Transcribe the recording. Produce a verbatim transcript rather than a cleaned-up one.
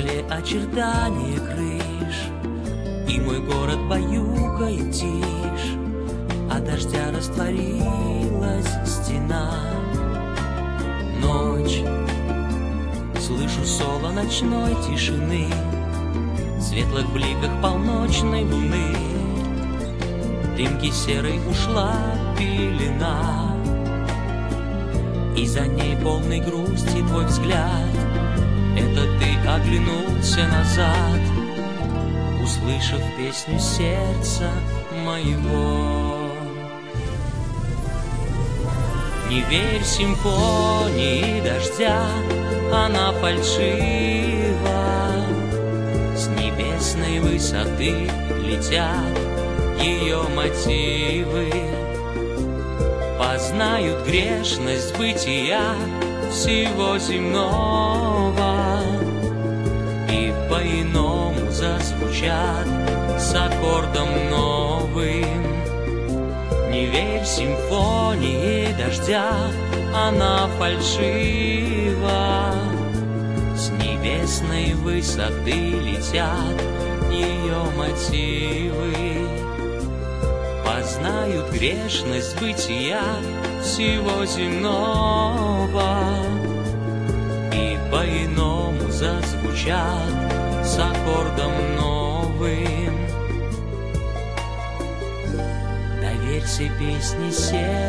вдали очертания крыш, и мой город баюкает тишь. От дождя растворилась стена. Ночь, слышу соло ночной тишины, в светлых бликах полночной луны. Дымки серой ушла пелена, и за ней полный грусти твой взгляд. Это ты оглянулся назад, услышав песню сердца моего. Не верь симфонии дождя, она фальшива. С небесной высоты летят ее мотивы. Познают грешность бытия всего земного, и по-иному зазвучат с аккордом новым. Не верь симфонии дождя, она фальшива. С небесной высоты летят ее мотивы. Познают грешность бытия всего земного, и по-иному зазвучат с аккордом новым. Доверься песне сердца